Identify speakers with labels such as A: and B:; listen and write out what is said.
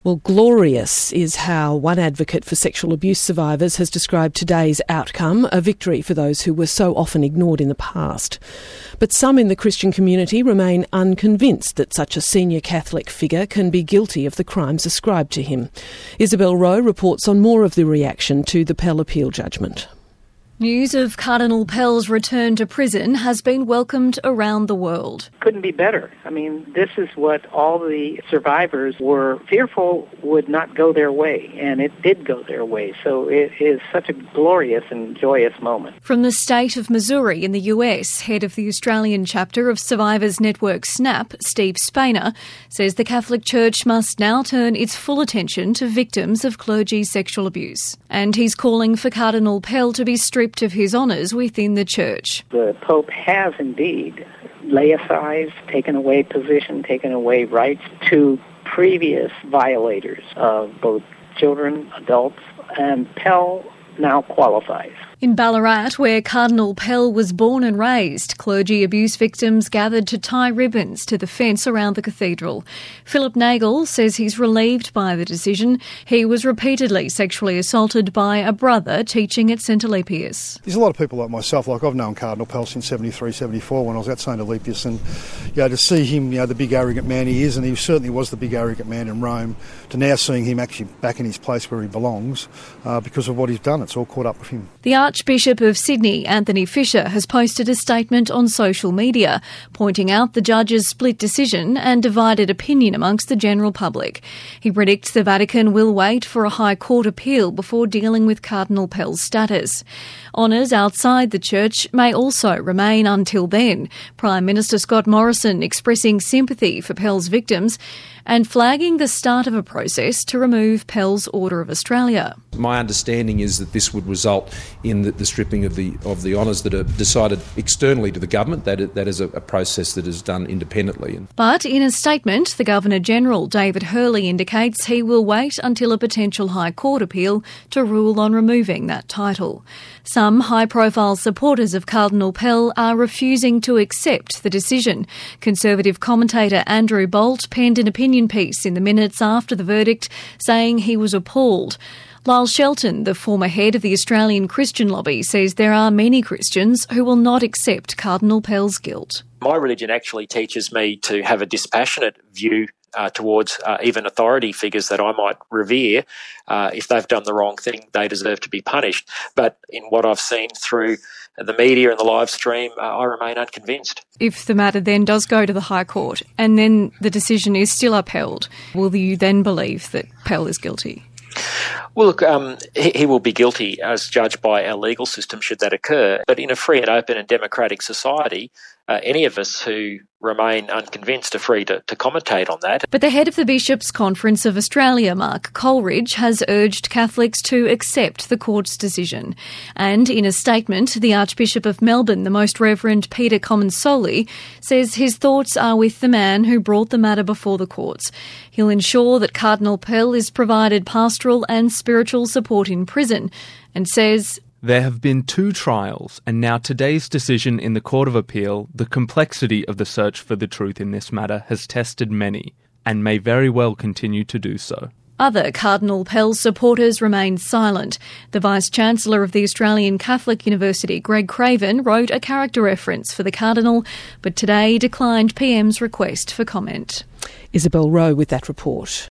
A: Well, glorious is how one advocate for sexual abuse survivors has described today's outcome, a victory for those who were so often ignored in the past. But some in the Christian community remain unconvinced that such a senior Catholic figure can be guilty of the crimes ascribed to him. Isabel Rowe reports on more of the reaction to the Pell appeal judgment.
B: News of Cardinal Pell's return to prison has been welcomed around the world.
C: Couldn't be better. I mean, this is what all the survivors were fearful would not go their way, and it did go their way. So it is such a glorious and joyous moment.
B: From the state of Missouri in the US, head of the Australian chapter of Survivors Network SNAP, Steve Spener, says the Catholic Church must now turn its full attention to victims of clergy sexual abuse. And he's calling for Cardinal Pell to be stripped of his honours within the Church.
C: The Pope has indeed laicized, taken away position, taken away rights to previous violators of both children, adults, and Pell now qualifies.
B: In Ballarat, where Cardinal Pell was born and raised, clergy abuse victims gathered to tie ribbons to the fence around the cathedral. Philip Nagel says he's relieved by the decision. He was repeatedly sexually assaulted by a brother teaching at St Alipius.
D: There's a lot of people like myself, like I've known Cardinal Pell since 73, 74 when I was at St Alipius, and to see him, the big arrogant man he is, and he certainly was the big arrogant man in Rome, to now seeing him actually back in his place where he belongs because of what he's done. It's all caught up with him.
B: The Archbishop of Sydney, Anthony Fisher, has posted a statement on social media, pointing out the judge's split decision and divided opinion amongst the general public. He predicts the Vatican will wait for a High Court appeal before dealing with Cardinal Pell's status. Honours outside the Church may also remain until then. Prime Minister Scott Morrison expressing sympathy for Pell's victims and flagging the start of a process to remove Pell's Order of Australia.
E: My understanding is that this would result in the stripping of the honours that are decided externally to the government. That is a process that is done independently.
B: But in a statement, the Governor-General, David Hurley, indicates he will wait until a potential High Court appeal to rule on removing that title. Some high-profile supporters of Cardinal Pell are refusing to accept the decision. Conservative commentator Andrew Bolt penned an opinion piece in the minutes after the verdict saying he was appalled. Lyle Shelton, the former head of the Australian Christian Lobby, says there are many Christians who will not accept Cardinal Pell's guilt.
F: My religion actually teaches me to have a dispassionate view towards even authority figures that I might revere. If they've done the wrong thing, they deserve to be punished. But in what I've seen through the media and the live stream, I remain unconvinced.
B: If the matter then does go to the High Court and then the decision is still upheld, will you then believe that Pell is guilty?
F: Well, look, he will be guilty as judged by our legal system should that occur. But in a free and open and democratic society, any of us who remain unconvinced are free to commentate on that.
B: But the head of the Bishops' Conference of Australia, Mark Coleridge, has urged Catholics to accept the court's decision. And in a statement, the Archbishop of Melbourne, the Most Reverend Peter Comensoli, says his thoughts are with the man who brought the matter before the courts. He'll ensure that Cardinal Pell is provided pastoral and spiritual support in prison, and says,
G: "There have been 2 trials, and now today's decision in the Court of Appeal, the complexity of the search for the truth in this matter has tested many, and may very well continue to do so."
B: Other Cardinal Pell supporters remained silent. The Vice-Chancellor of the Australian Catholic University, Greg Craven, wrote a character reference for the Cardinal, but today declined PM's request for comment.
A: Isabel Rowe with that report.